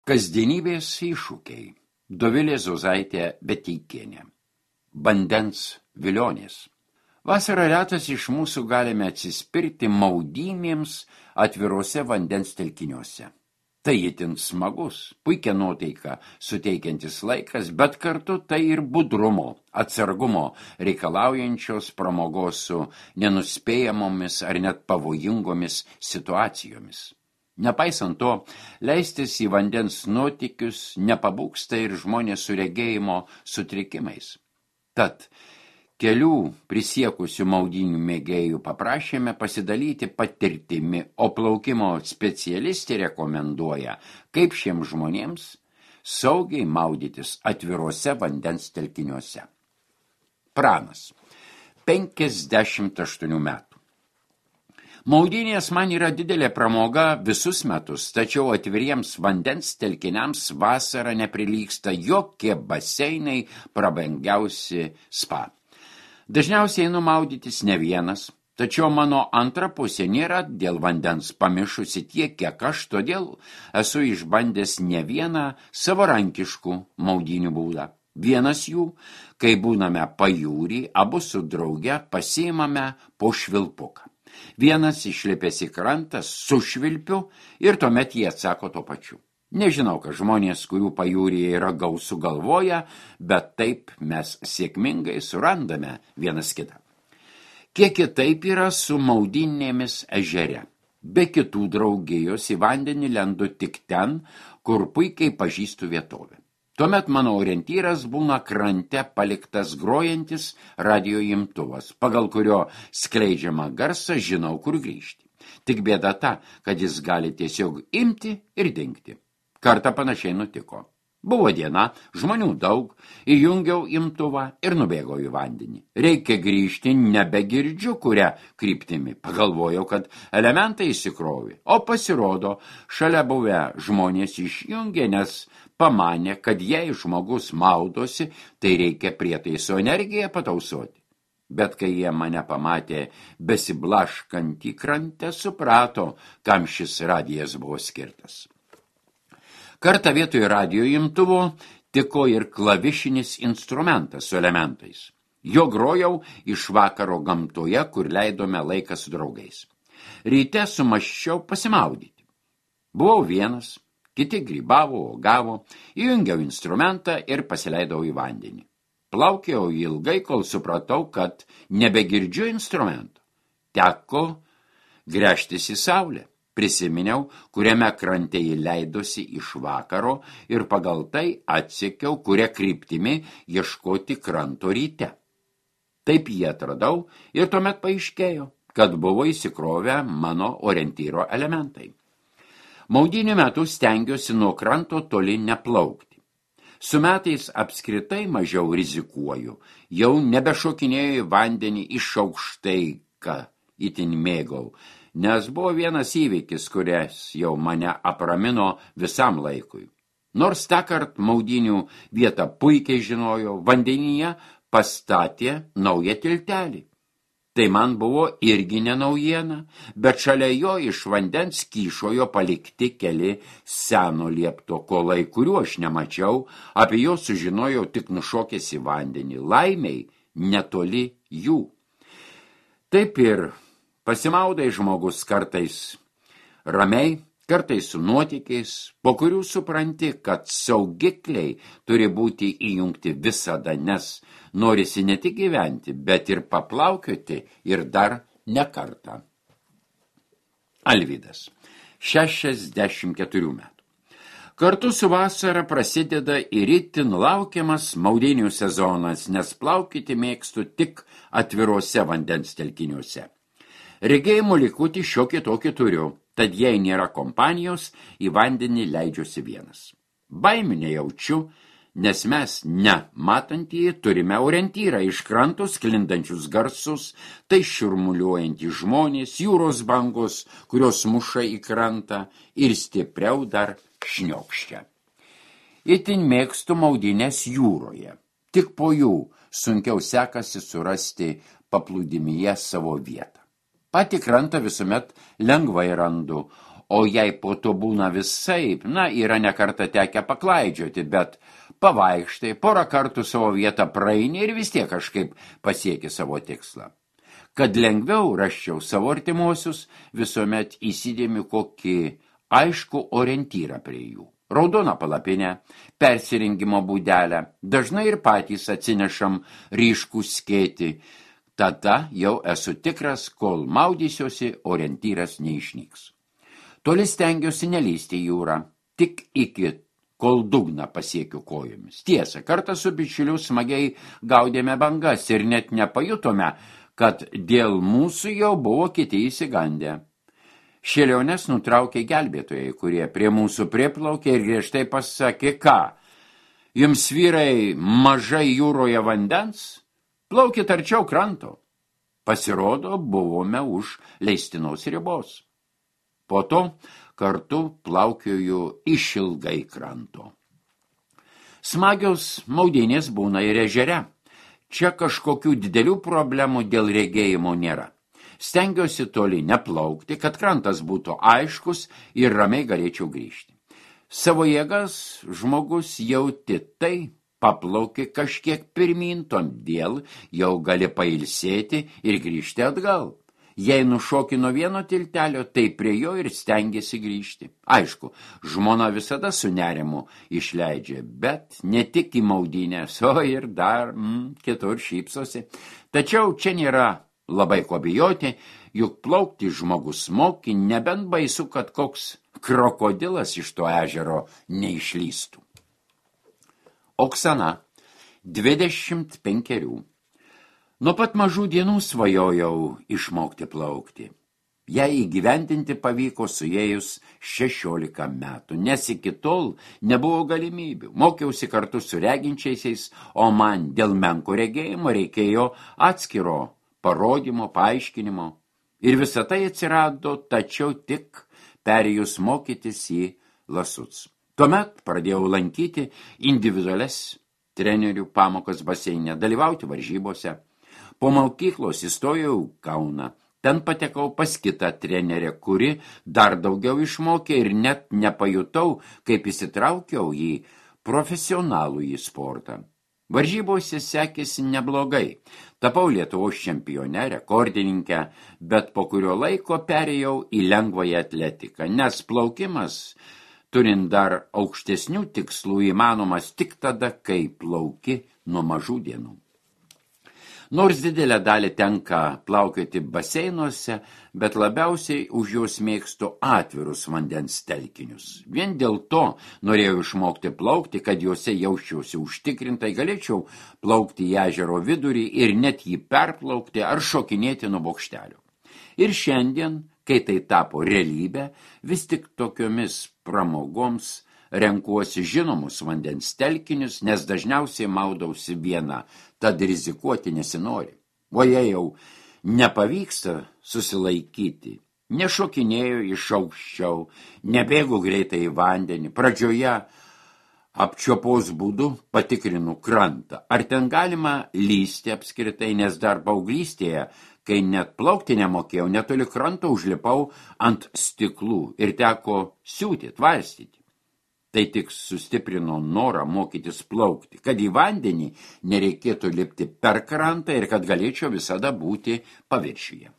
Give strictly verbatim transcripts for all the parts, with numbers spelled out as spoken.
Kasdienybės iššūkiai. Dovilė Zuzaitė Beteikienė. Vandens vilionės. Vasarą retas iš mūsų galime atsispirti maudynėms atviruose vandens telkiniuose. Tai itin smagus, puikia nuotaika suteikiantis laikas, bet kartu tai ir budrumo, atsargumo reikalaujančios pramogos su nenuspėjamomis ar net pavojingomis situacijomis. Nepaisant to, leistis į vandens nuotykius nepabūksta ir žmonės su regėjimo sutrikimais. Tad kelių prisiekusių maudynių mėgėjų paprašėme pasidalyti patirtimi, o plaukimo specialistė rekomenduoja, kaip šiems žmonėms saugiai maudytis atviruose vandens telkiniuose. Pranas, penkiasdešimt aštuonių metų. Maudynės man yra didelė pramoga visus metus, tačiau atviriems vandens telkiniams vasarą neprilygsta jokie baseinai prabangiausi spa. Dažniausiai einu maudytis ne vienas, tačiau mano antra pusė nėra dėl vandens pamišusi tiek, kiek aš, todėl esu išbandęs ne vieną savarankiškų maudynių būdą. Vienas jų, kai būname pajūrį, abu su drauge pasiimame po švilpuką. Vienas išlipęs į krantą, sušvilpiu ir tuomet jie atsako to pačiu. Nežinau, kad žmonės, kurių pajūryje yra gausų galvoja, bet taip mes sėkmingai surandame vienas kitą. Kiek kitaip yra su maudynėmis ežere. Be kitų draugijos į vandenį lendu tik ten, kur puikiai pažįstu vietovę. Tuomet mano orientyras būna krante paliktas grojantis radijo imtuvas, pagal kurio skleidžiamą garsą žinau, kur grįžti. Tik bėda ta, kad jis gali tiesiog imti ir dingti. Kartą panašiai nutiko. Buvo diena, žmonių daug, įjungiau imtuvą ir nubėgau į vandenį. Reikia grįžti, nebegirdžiu, kurią kryptimi. Pagalvojau, kad elementai įsikrovė, o pasirodo, šalia buvę žmonės išjungė, nes pamanė, kad jei žmogus maudosi, tai reikia prietaiso energiją patausoti. Bet kai jie mane pamatė besiblaškantį krantę, suprato, kam šis radijas buvo skirtas. Kartą vietoj radijo imtuvo tiko ir klavišinis instrumentas su elementais. Jo grojau iš vakaro gamtoje, kur leidome laiką su draugais. Ryte sumaščiau pasimaudyti. Buvau vienas, kiti grybavo, uogavo, įjungiau instrumentą ir pasileidau į vandenį. Plaukiau ilgai, kol supratau, kad nebegirdžiu instrumento. Teko gręžtis į saulę. Prisiminiau, kuriame krante jį leidosi iš vakaro ir pagal tai atsekiau, kuria kryptimi ieškoti kranto ryte. Taip jį atradau ir tuomet paaiškėjo, kad buvo įsikrovę mano orientyro elementai. Maudynių metu stengiuosi nuo kranto toli neplaukti. Su metais apskritai mažiau rizikuoju, jau nebešokinėjau į vandenį iš aukštai, ką itin mėgau, nes buvo vienas įvykis, kuris jau mane apramino visam laikui. Nors tąkart maudynių vietą puikiai žinojo, vandenyje pastatė naują tiltelį. Tai man buvo irgi ne naujiena, bet šalia jo iš vandens kyšojo palikti keli seno liepto kolai, kuriuo aš nemačiau, apie jo sužinojau tik nušokęs į vandenį, laimiai netoli jų. Taip ir pasimaudai žmogus kartais ramiai, kartais su nuotykiais, po kurių supranti, kad saugikliai turi būti įjungti visada, nes norisi ne tik gyventi, bet ir paplaukioti ir dar ne kartą. Alvydas, šešiasdešimt keturių metų. Kartu su vasara prasideda ir itin laukiamas maudynių sezonas, nes plaukyti mėgstu tik atviruose vandens telkiniuose. Regėjimo likutį šiokį tokį turiu, tad jei nėra kompanijos, į vandenį leidžiuosi vienas. Baimių nejaučiu, nes mes, ne matantieji, turime orientyrą iš kranto sklindančius garsus, tai šurmuliuojantys žmonės, jūros bangos, kurios muša į krantą ir stipriau dar šniokščia. Itin mėgstu maudynės jūroje, tik po jų sunkiau sekasi surasti paplūdimyje savo vietą. Patį krantą visuomet lengvai randu, o jei po to būna visaip, na, yra nekartą tekę paklaidžioti, bet pavaikštai, porą kartų savo vietą praeini ir vis tiek kažkaip pasieki savo tikslą. Kad lengviau raščiau savo artimuosius, visuomet įsidėmiu kokį aišku orientyrą prie jų. Raudoną palapinę, persirengimo būdelę, dažnai ir patys atsinešam ryškų skėtį. Tada jau esu tikras, kol maudysiuosi, orientyras neišnyks. Toli stengiuosi nelysti į jūrą, tik iki kol dugną pasiekiu kojomis. Tiesa, kartą su bičiuliu smagiai gaudėme bangas ir net nepajutome, kad dėl mūsų jau buvo kiti įsigandę. Šėliones nutraukė gelbėtojai, kurie prie mūsų priplaukė ir griežtai pasakė, ką, jums vyrai mažai jūroje vandens, plaukit arčiau kranto. Pasirodo, buvome už leistinos ribos. Po to kartu plaukioju išilgai kranto. Smagios maudynės būna ir ežere. Čia kažkokių didelių problemų dėl regėjimo nėra. Stengiuosi toli neplaukti, kad krantas būtų aiškus ir ramiai galėčiau grįžti. Savo jėgas žmogus jauti tai, paplauki kažkiek pirmyn, todėl jau gali pailsėti ir grįžti atgal. Jei nušoki nuo vieno tiltelio, tai prie jo ir stengiasi grįžti. Aišku, žmona visada su nerimu išleidžia, bet ne tik į maudynės, o ir dar mm, kitur šypsosi. Tačiau čia nėra labai ko bijoti, juk plaukti žmogus moki, nebent baisu, kad koks krokodilas iš to ežero neišlystų. Oksana, dvidešimt penkerių. Nuo pat mažų dienų svajojau išmokti plaukti. Jei įgyvendinti pavyko suėjus šešiolika metų, nes iki tol nebuvo galimybių. Mokiausi kartu su reginčiaisiais, o man dėl menko regėjimo reikėjo atskiro parodymo, paaiškinimo. Ir visa tai atsirado, tačiau tik perėjus mokytis į Lasuc. Tuomet pradėjau lankyti individualias trenerių pamokas baseine, dalyvauti varžybose. Po mokyklos įstojau į Kauną. Ten patekau pas kitą trenerę, kuri dar daugiau išmokė ir net nepajutau, kaip įsitraukiau į profesionalų į sportą. Varžybose sekėsi neblogai. Tapau Lietuvos čempione, rekordininkę, bet po kurio laiko perėjau į lengvąją atletiką, nes plaukimas, turint dar aukštesnių tikslų, įmanomas tik tada, kai plauki nuo mažų dienų. Nors didelę dalį tenka plaukioti baseinuose, bet labiausiai už juos mėgstu atvirus vandens telkinius. Vien dėl to norėjau išmokti plaukti, kad juose jausčiausi užtikrintai, galėčiau plaukti į ežero vidurį ir net jį perplaukti ar šokinėti nuo bokštelio. Ir šiandien, kai tai tapo realybė, vis tik tokiomis pramogoms renkuosi žinomus vandens telkinius, nes dažniausiai maudausi viena, tad rizikuoti nesinori. O jei jau nepavyksta susilaikyti, nešokinėjau iš aukščiau, nebėgu greitai į vandenį, pradžioje apčiopos būdu patikrinu krantą. Ar ten galima lysti apskritai, nes dar paauglystėje, kai net plaukti nemokėjau, netoli kranto užlipau ant stiklų ir teko siūti, tvarstyti. Tai tik sustiprino norą mokytis plaukti, kad į vandenį nereikėtų lipti per krantą ir kad galėčiau visada būti paviršiuje.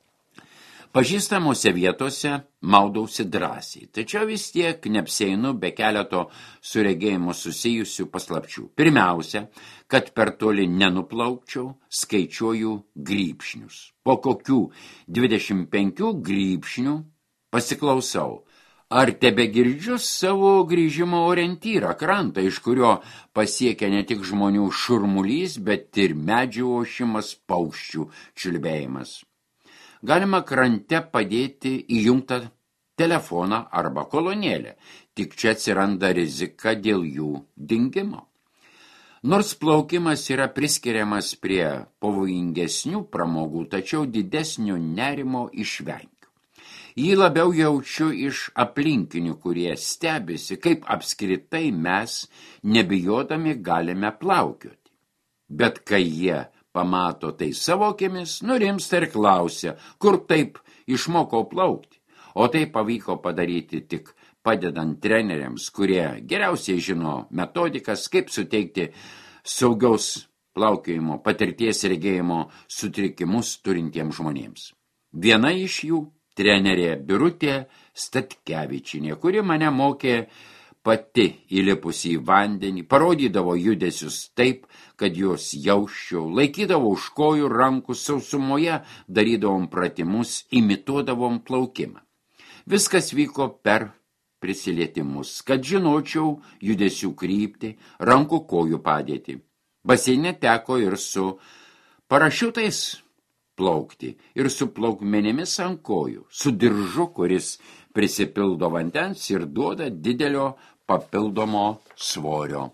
Pažįstamose vietose maudausi drąsiai, tačiau vis tiek neapsieinu be keleto su regėjimu susijusių paslapčių. Pirmiausia, kad per toli nenuplaukčiau, skaičiuoju grybšnius. Po kokių dvidešimt penkių grybšnių pasiklausau, ar tebegirdžiu savo grįžimo orientyrą krantą, iš kurio pasiekia ne tik žmonių šurmulys, bet ir medžių ošimas, paukščių čiulbėjimas. Galima krante padėti įjungtą telefoną arba kolonėlę, tik čia atsiranda rizika dėl jų dingimo. Nors plaukimas yra priskiriamas prie pavojingesnių pramogų, tačiau didesnio nerimo išvengiu. Jį labiau jaučiu iš aplinkinių, kurie stebisi, kaip apskritai mes, nebijodami, galime plaukioti. Bet kai jie pamato tai savo akimis, nurimsta ir klausia, kur taip išmokau plaukti. o tai pavyko padaryti tik padedant treneriams, kurie geriausiai žino metodikas, kaip suteikti saugaus plaukiojimo patirties regėjimo sutrikimus turintiems žmonėms. Viena iš jų trenerė Birutė Statkevičinė, kuri mane mokė pati įlipusi į vandenį, parodydavo judesius taip, kad juos jausčiau, laikydavo už kojų rankų sausumoje, darydavom pratimus, imituodavom plaukimą. Viskas vyko per prisilietimus, kad žinočiau judesių kryptį, rankų kojų padėtį. Baseine teko ir su parašiutais plaukti, ir su plaukmenimis ant kojų, su diržu, kuris prisipildo vandens ir duoda didelio papildomo svorio.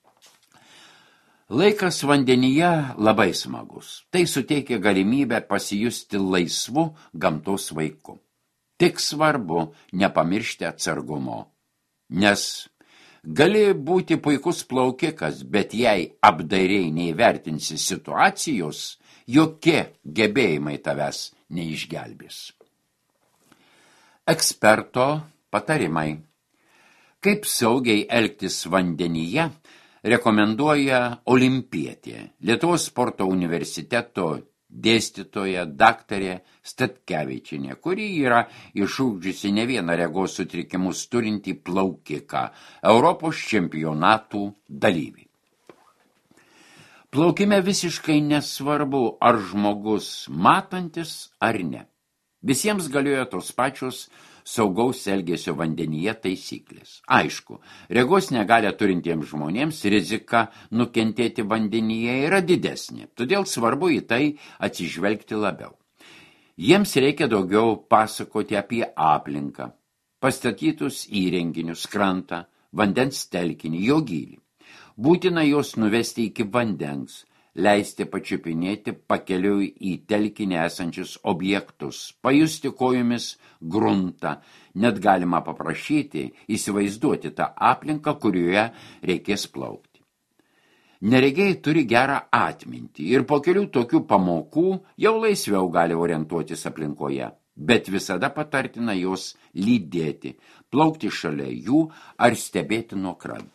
Laikas vandenyje labai smagus. Tai suteikia galimybę pasijusti laisvu gamtos vaiku. Tik svarbu nepamiršti atsargumo, nes gali būti puikus plaukikas, bet jei apdairiai neįvertinsi situacijos, jokie gebėjimai tavęs neišgelbės. Eksperto patarimai. Kaip saugiai elgtis vandenyje, rekomenduoja olimpietė, Lietuvos sporto universiteto dėstytoja daktarė Statkevičinė, kuri yra išugdžiusi ne vieną regos sutrikimus turintį plaukiką, Europos čempionatų dalyvį. Plaukime visiškai nesvarbu, ar žmogus matantis ar ne. Visiems galioja tos pačios saugaus elgesio vandenyje taisyklės. Aišku, regos negalią turintiems žmonėms rizika nukentėti vandenyje yra didesnė, todėl svarbu į tai atsižvelgti labiau. Jiems reikia daugiau pasakoti apie aplinką, pastatytus įrenginius, krantą, vandens telkinį, jo gylį. Būtina juos nuvesti iki vandens, leisti pačiupinėti pakeliui į telkinį esančius objektus, pajusti kojomis gruntą, net galima paprašyti įsivaizduoti tą aplinką, kurioje reikės plaukti. Neregiai turi gerą atmintį ir po kelių tokių pamokų jau laisviau gali orientuotis aplinkoje, bet visada patartina jos lydėti, plaukti šalia jų ar stebėti nuo kranto.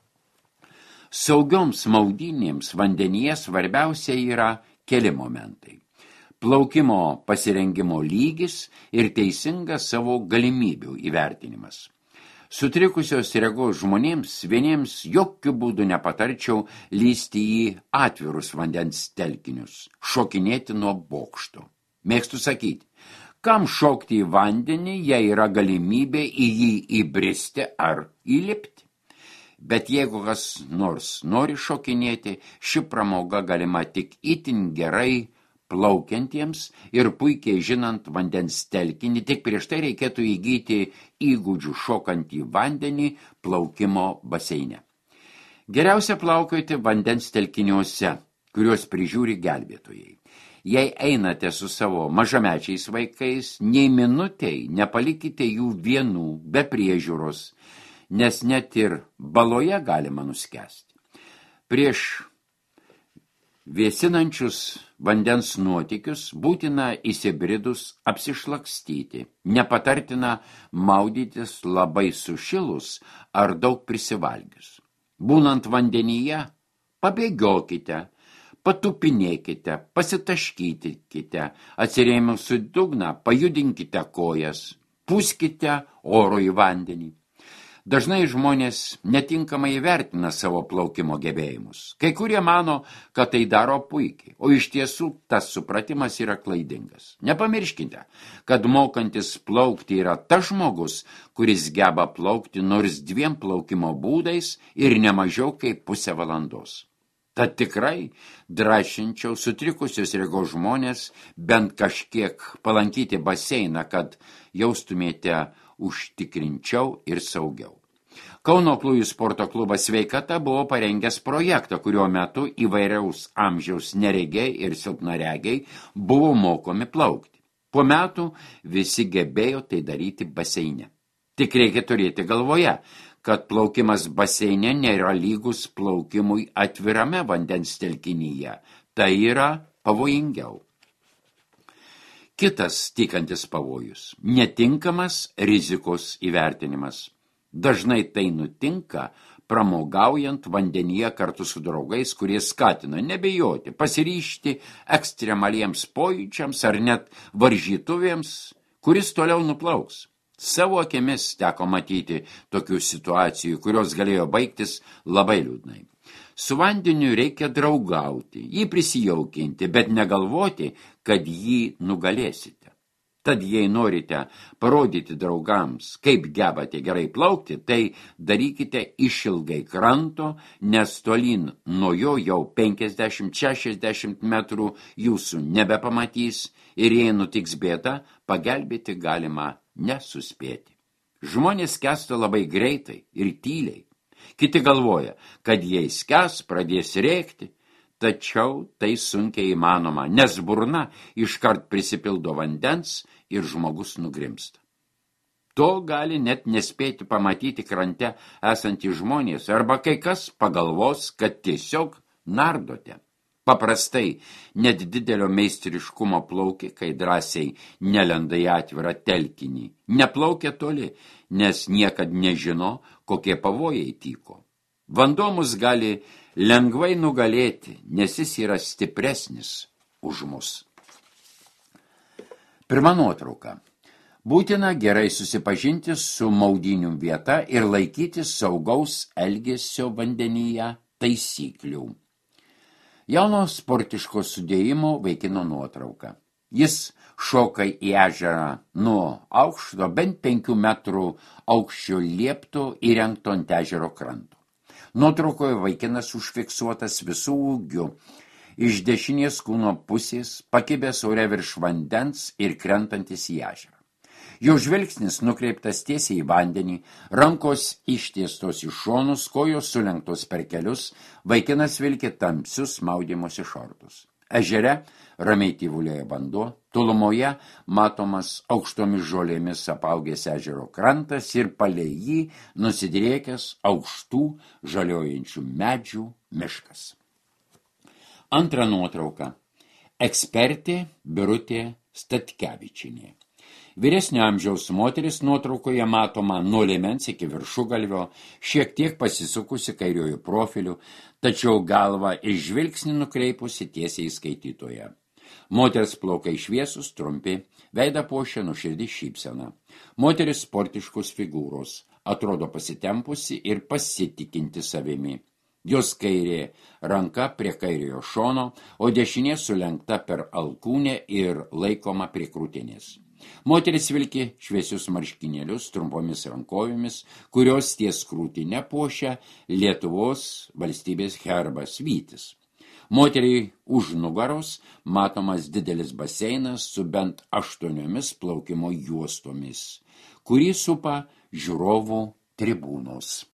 Saugioms maudynėms vandenyje svarbiausia yra keli momentai. Plaukimo pasirengimo lygis ir teisingas savo galimybių įvertinimas. Sutrikusios regos žmonėms vieniems jokių būdų nepatarčiau lysti į atvirus vandens telkinius, šokinėti nuo bokšto. Mėgstu sakyti, kam šokti į vandenį, jei yra galimybė į jį įbristi ar įlipti. Bet jeigu kas nors nori šokinėti, ši pramoga galima tik itin gerai plaukiantiems ir puikiai žinant vandens telkinį, tik prieš tai reikėtų įgyti įgūdžių šokant į vandenį plaukimo baseine. Geriausia plaukioti vandens telkiniuose, kuriuos prižiūri gelbėtojai. Jei einate su savo mažamečiais vaikais, nei minutei nepalikite jų vienų be priežiūros, nes net ir baloje galima nuskęsti. Prieš vėsinančius vandens nuotykius būtina įsibridus apsišlakstyti, nepatartina maudytis labai sušilus ar daug prisivalgius. Būnant vandenyje, pabėgiokite, patupinėkite, pasitaškykite, atsirėmus į dugną, pajudinkite kojas, pūskite oro į vandenį. Dažnai žmonės netinkamai įvertina savo plaukimo gebėjimus. Kai kurie mano, kad tai daro puikiai, o iš tiesų tas supratimas yra klaidingas. Nepamirškite, kad mokantis plaukti yra tas žmogus, kuris geba plaukti nors dviem plaukimo būdais ir nemažiau kaip pusę valandos. Tad tikrai drąsinčiau sutrikusius regos žmonės bent kažkiek palankyti baseiną, kad jaustumėte užtikrinčiau ir saugiau. Kauno aklųjų sporto klubas Sveikata buvo parengęs projektą, kurio metu įvairiaus amžiaus neregiai ir silpnaregiai buvo mokomi plaukti. Po metų visi gebėjo tai daryti baseine. Tik reikia turėti galvoje, kad plaukimas baseine nėra lygus plaukimui atvirame vandens telkinyje. Tai yra pavojingiau. Kitas tikantis pavojus – netinkamas rizikos įvertinimas. Dažnai tai nutinka pramogaujant vandenyje kartu su draugais, kurie skatina nebijoti, pasiryžti ekstremaliems pojūčiams ar net varžytuvėms, kuris toliau nuplauks. Savo akimis teko matyti tokių situacijų, kurios galėjo baigtis labai liūdnai. Su vandeniu reikia draugauti, jį prisijaukinti, bet negalvoti, kad jį nugalėsite. Tad jei norite parodyti draugams, kaip gebate gerai plaukti, tai darykite išilgai kranto, nes tolyn nuo jo jau penkiasdešimt šešiasdešimt metrų jūsų nebepamatys ir jei nutiks bėda, pagelbėti galima nesuspėti. Žmonės skęsta labai greitai ir tyliai. Kiti galvoja, kad jei skęs, pradės rėkti, tačiau tai sunkiai įmanoma, nes burna iškart prisipildo vandens ir žmogus nugrimsta. To gali net nespėti pamatyti krante esantys žmonės, arba kai kas pagalvos, kad tiesiog nardote. Paprastai net didelio meistriškumo plaukikai drąsiai nelenda į atvirą telkinį. Neplaukia toli, nes niekad nežino, kokie pavojai tyko. Vanduo mus gali lengvai nugalėti, nes jis yra stipresnis už mus. Pirma nuotrauka. Būtina gerai susipažinti su maudynių vieta ir laikytis saugaus elgesio vandenyje taisyklių. Jauno sportiško sudėjimo vaikino nuotrauka. Jis šoka į ežerą nuo aukšto bent penkių metrų aukščio liepto įrengto ant ežero kranto. Nuotraukoje vaikinas užfiksuotas visų ūgių, iš dešinės kūno pusės, pakibęs ore virš vandens ir krentantis į ežerą. Jo žvilgsnis nukreiptas tiesiai į vandenį, rankos ištiestos į šonus, kojos sulenktos per kelius, vaikinas vilki tamsius maudymosi šortus. Ežere ramiai tyvulėja vanduo, tolumoje matomas aukštomis žolėmis apaugęs ežero krantas ir palei jį nusidriekęs aukštų žaliojančių medžių miškas. Antra nuotrauka. Ekspertė Birutė Statkevičienė. Vyresnio amžiaus moteris nuotraukoje matoma nuo liemens iki viršugalvio, šiek tiek pasisukusi kairiojų profiliu, tačiau galva ir žvilgsnį nukreipusi tiesiai į skaitytoją. Moters plaukai šviesus, trumpi, veidą puošia nuoširdi šypsena. Moteris sportiškos figūros, atrodo pasitempusi ir pasitikinti savimi. Jos kairė ranka prie kairiojo šono, o dešinė sulenkta per alkūnę ir laikoma prie krūtinės. Moteris vilki šviesius marškinėlius trumpomis rankovėmis, kurios ties krūtinę puošia Lietuvos valstybės herbas vytis. Moteriai už nugaros matomas didelis baseinas su bent aštuoniomis plaukimo juostomis, kurį supa žiūrovų tribūnos.